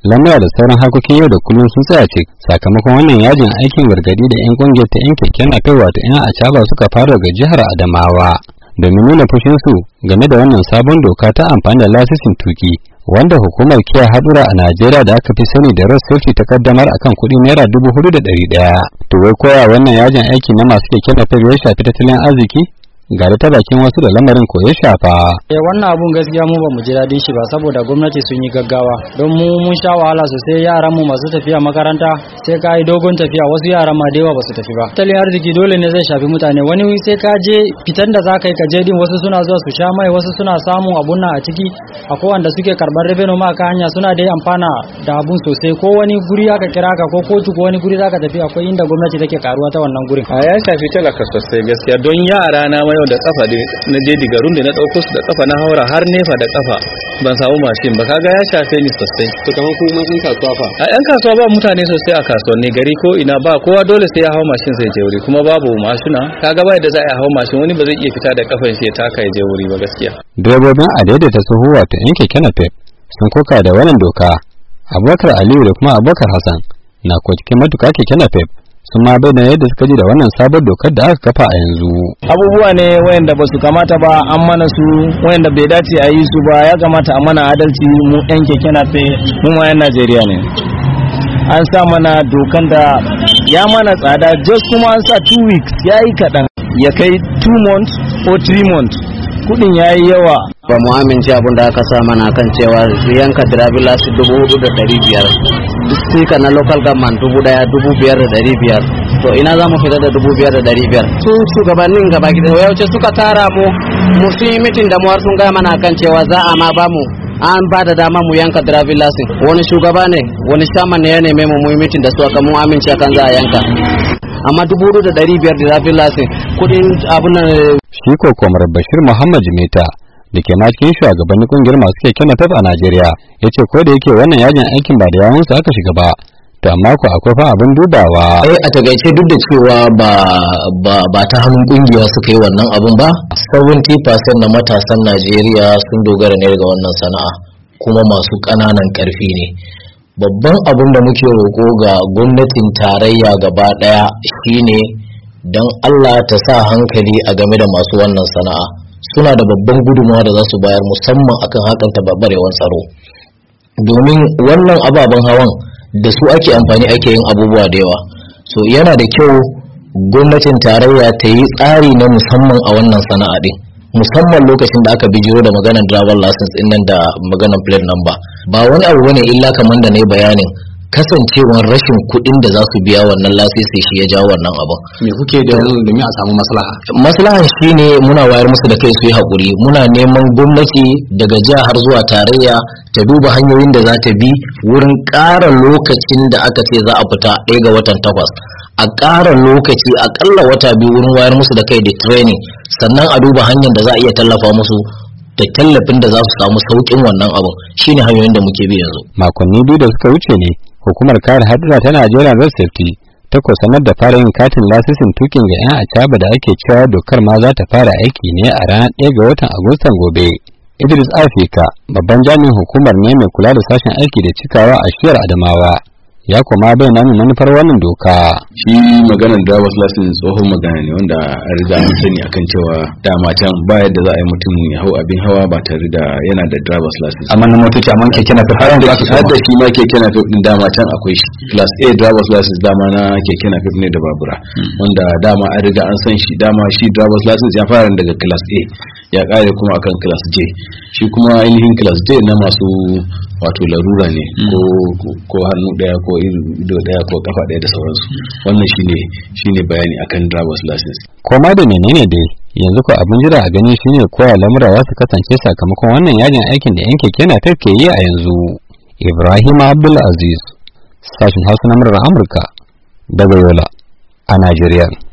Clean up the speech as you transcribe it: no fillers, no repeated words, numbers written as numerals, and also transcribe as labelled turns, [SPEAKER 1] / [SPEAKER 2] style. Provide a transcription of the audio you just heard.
[SPEAKER 1] lamura da sauran harkokin yau da kullum sun tsaya ce sakamakon wannan yajin aikin gargadi da 'yan kungiyar ta 'yan keke napep wato 'yan acaba suka fara daga jihar Adamawa domin nuna fushinsu game da wannan sabon doka ta amfani da lasisin tuki wanda hukumar kiyaye hadura a Najeriya da aka fi sani da road safety ta kaddamar akan kuɗi naira 4,100. To wai koya wannan yajin aiki na masu keke napep ya shafi tattalin arziki? Ga da ta bakin wasu da lamarin ko ya shafa.
[SPEAKER 2] Wannan abun gaskiya mu ba mu ji dadin shi ba saboda gwamnati sun yi gaggawa don mun sha wahala sosai, yaran mu masu tafiya makaranta sai ka yi dogon tafiya, wasu yaran ma da yawa ba su tafi ba. Tattalin arziki dole ne zai shafi mutane, wani sai ka je fitan da zaka yi ka je din, wasu suna zuwa su sha mai, wasu suna samun abun nan a ciki, akwai wanda suke karbar revenue ma ka hanya suna da amfana da abun sosai. Ko wani guri aka kira ka ko kotu ko wani guri zaka tafi akwai inda gwamnati take karuwa ta wannan gurin.
[SPEAKER 3] Ya shafi talaka sosai gaskiya don yara na yau da kafa na je digarun da na dauko su da kafa na haura har nefa da kafa ban samu mashin ba, kaga ya shafe ni sosai.
[SPEAKER 1] To kamar kuma sun kasuwa fa
[SPEAKER 3] a yan kasuwa ba mutane sosai a kasuwanni gari ko ina, ba kowa dole sai ya hawo mashin sai je wuri, kuma babu mashina kaga ba da za a hawo mashin, wani ba zai iya fita da kafan shi ya taka ya je wuri ba gaskiya.
[SPEAKER 1] Direbobin a daidaita sahu wato yan keke napep sun koka da wannan doka. Abubakar Aliyu da kuma Abubakar Hassan na ko cikin matuka keke napep sun ma bayyana yadda suka ji da wannan sabon dokar da aka kafa a yanzu.
[SPEAKER 4] Abubuwa ne wayanda ba su kamata ba, an mana su wayanda bai dace a yi su ba, ya kamata a mana adalci mu yan keke napep, mu yan Najeriya ne. An sa mana dokan da ya mana tsada, just kuma an sa 2 weeks ya yi kaɗan, ya kai 2 months ko 3 months, kudin ya yi yawa.
[SPEAKER 5] Ba mu amince abin da aka sa mana kan cewa yanka driving license 4,500, stika na local government 1,500. To ina za mu fita da 5,500? Su shugabannin gaba gida yauce suka tara mu sun yi mitin da mu har sun gaya mana kan cewa za a ma ba mu an ba da dama mu yanka driving license. Wani shugaba ne, wani shaman ne ya neme mu yi mitin da su aka mun amince kan za a yanka. Amma 4,500 driving license kudin abun nan.
[SPEAKER 1] Shi ko Kwamar Bashir Muhammad Jimeta da ke ma cikin shugabannin kungiyar masu keke napep a Najeriya ya ce ko da yake wannan yajin aikin ba da yawunsu aka shiga ba, to amma ko akwai fa abin dubawa.
[SPEAKER 6] A takaice duk da cewa ba ta hannun kungiya suka yi wannan abun ba, 70% na matasan Najeriya sun dogara ne daga wannan sana'a, kuma masu ƙananan ƙarfi ne. Babban abin da muke roƙo ga gwamnatin tarayya gaba ɗaya shine don Allah ta sa hankali a game da masu wannan sana'a. Suna da babban gudunmawa da za su bayar musamman akan hakan tabarbarewar tsaro, domin wannan ababen hawan da su ake amfani ake yin abubuwa da yawa. So yana da kyau gwamnatin tarayya ta yi tsari na musamman a wannan sana'a din, musamman lokacin da aka bijiro da maganar driver license din nan da maganar plate number. Ba wani abu bane illa kamar da na yi bayanin kasancewar rashin kuɗin da za su biya wannan lasisi shi ya jawo wannan abin.
[SPEAKER 1] Me kuke da domin a samu maslaha?
[SPEAKER 6] Maslaha shine muna wayar musu da kai su yi haƙuri, muna neman gwamnati daga jiha har zuwa tarayya ta duba hanyoyin da za ta bi wurin ƙara lokacin da aka ce za a fita 1 ga watan 8, a ƙara lokaci aƙalla wata 2 wurin wayar musu da kai da training, sannan a duba hanyar da za a iya tallafa musu da tallafin da za su samu sauƙin wannan abin. Shine hanyoyin da muke bi yanzu.
[SPEAKER 1] Makonni 2 da suka wuce ne hukumar kare hadura ta Najeriya Road Safety ta ko sanar da fara yin katin lasisin tukin ga 'yan acaba da ake cewa dokar ma za ta fara aiki ne a ranar 1 ga watan Agustan gobe. Idris Afika babban jami'in hukumar ne mai kula da sashen aiki da cikawa a shiyar Adamawa ya kuma bayyana min manufar wannan doka.
[SPEAKER 7] Shi maganar driver's license tsohon magana ne wanda a riga an sani akan cewa dama can ba yadda za a yi mutum ya hau abin hawa ba tare da yana da driver's license.
[SPEAKER 1] Amma na motoci amma keke napep har
[SPEAKER 7] da shi ma keke napep din dama can akwai shi. Class A driver's license dama na keke napep ne da babura, wanda dama an riga an san shi, dama shi driver's license ya fara daga class A ya kare kuma akan class J. Shi kuma ainihin class J na masu wato larura ne ko hannu daya ko ido daya ko kafa daya da sauransu. Wannan shine bayani akan driver's license.
[SPEAKER 1] Koma da menene dai yanzu ko abin jira a gani shine koya lamura za su kasance sakamakon wannan yajin aikin da yan keke napep ke yi a yanzu. Ibrahim Abdul Aziz, sashin Hausa na Amurka daga Yola a Najeriya.